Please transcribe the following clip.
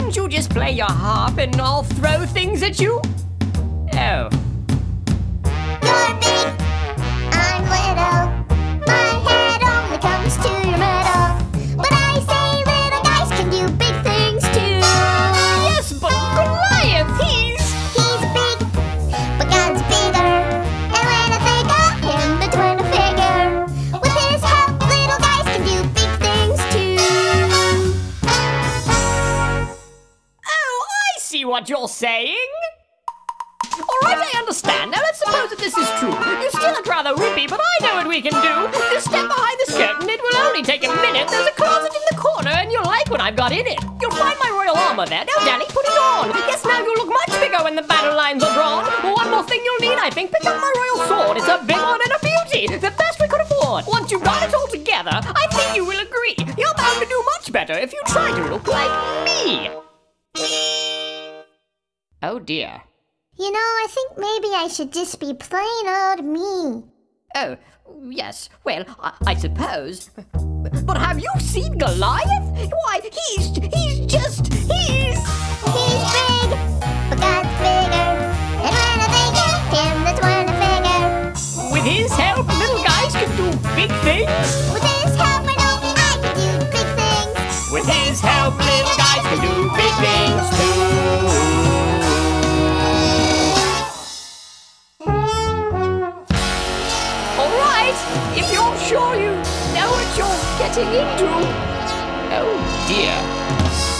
Couldn't you just play your harp and I'll throw things at you? Oh. You're big, I'm little. My head only comes to your middle. But I say little guys can do big things too. Yes, but Goliath, he's Big, but God's bigger. And when I think of him, the twin figure. With his help, little guys can do big things too. Oh, I see what you're saying. Alright, I understand. Now let's suppose that this is true. You still look rather rippy, but I know what we can do. Just step behind this curtain. It will only take a minute. There's a closet in the corner, and you'll like what I've got in it. You'll find my royal armor there. Now, Danny, put it on. Yes, now you'll look much bigger when the battle lines are drawn. One more thing you'll need, I think. Pick up my royal sword. It's a big one and a beauty. The best we could afford. Once you've got it all together, I think you will agree. You're bound to do much better if you try to look like me. Oh, dear. You know, I think maybe I should just be plain old me. Oh, yes. Well, I suppose. But have you seen Goliath? Why, he's He's big, but God's bigger. And when I think of him, that's when I figure. With his help, little guys can do big things. With his help, I know I can do big things. With his help, little guys can do big things too. If you're sure you know what you're getting into. Oh dear.